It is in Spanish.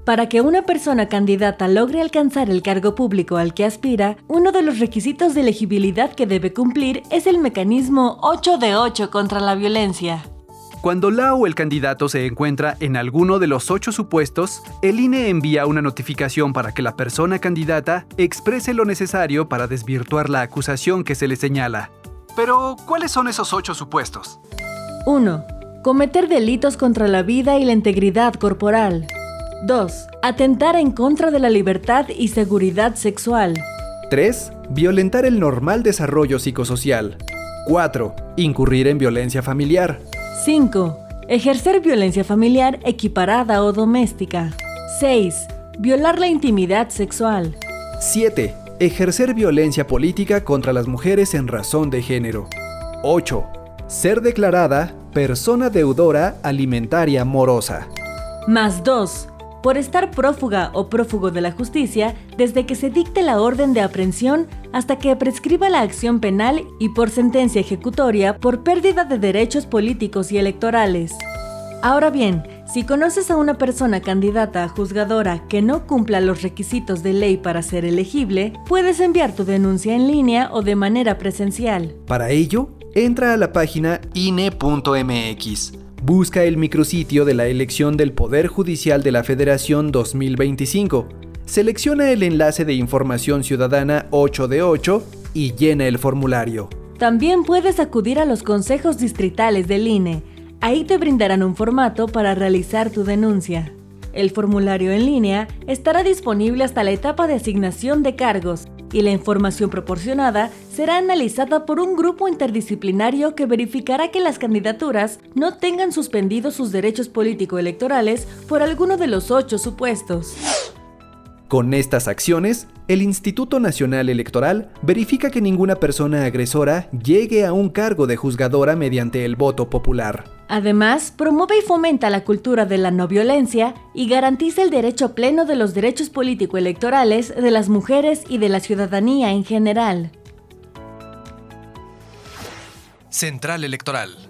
Para que una persona candidata logre alcanzar el cargo público al que aspira, uno de los requisitos de elegibilidad que debe cumplir es el mecanismo 8 de 8 contra la violencia. Cuando la o el candidato se encuentra en alguno de los 8 supuestos, el INE envía una notificación para que la persona candidata exprese lo necesario para desvirtuar la acusación que se le señala. Pero, ¿cuáles son esos 8 supuestos? 1. Cometer delitos contra la vida y la integridad corporal. 2. Atentar en contra de la libertad y seguridad sexual. 3. Violentar el normal desarrollo psicosocial. 4. Incurrir en violencia familiar. 5. Ejercer violencia familiar equiparada o doméstica. 6. Violar la intimidad sexual. 7. Ejercer violencia política contra las mujeres en razón de género. 8. Ser declarada persona deudora alimentaria morosa. Más 2. Por estar prófuga o prófugo de la justicia desde que se dicte la orden de aprehensión hasta que prescriba la acción penal y por sentencia ejecutoria por pérdida de derechos políticos y electorales. Ahora bien, si conoces a una persona candidata a juzgadora que no cumpla los requisitos de ley para ser elegible, puedes enviar tu denuncia en línea o de manera presencial. Para ello, entra a la página INE.mx. Busca el micrositio de la elección del Poder Judicial de la Federación 2025. Selecciona el enlace de información ciudadana 8 de 8 y llena el formulario. También puedes acudir a los consejos distritales del INE. Ahí te brindarán un formato para realizar tu denuncia. El formulario en línea estará disponible hasta la etapa de asignación de cargos y la información proporcionada será analizada por un grupo interdisciplinario que verificará que las candidaturas no tengan suspendidos sus derechos político-electorales por alguno de los 8 supuestos. Con estas acciones, el Instituto Nacional Electoral verifica que ninguna persona agresora llegue a un cargo de juzgadora mediante el voto popular. Además, promueve y fomenta la cultura de la no violencia y garantiza el derecho pleno de los derechos político-electorales de las mujeres y de la ciudadanía en general. Central Electoral.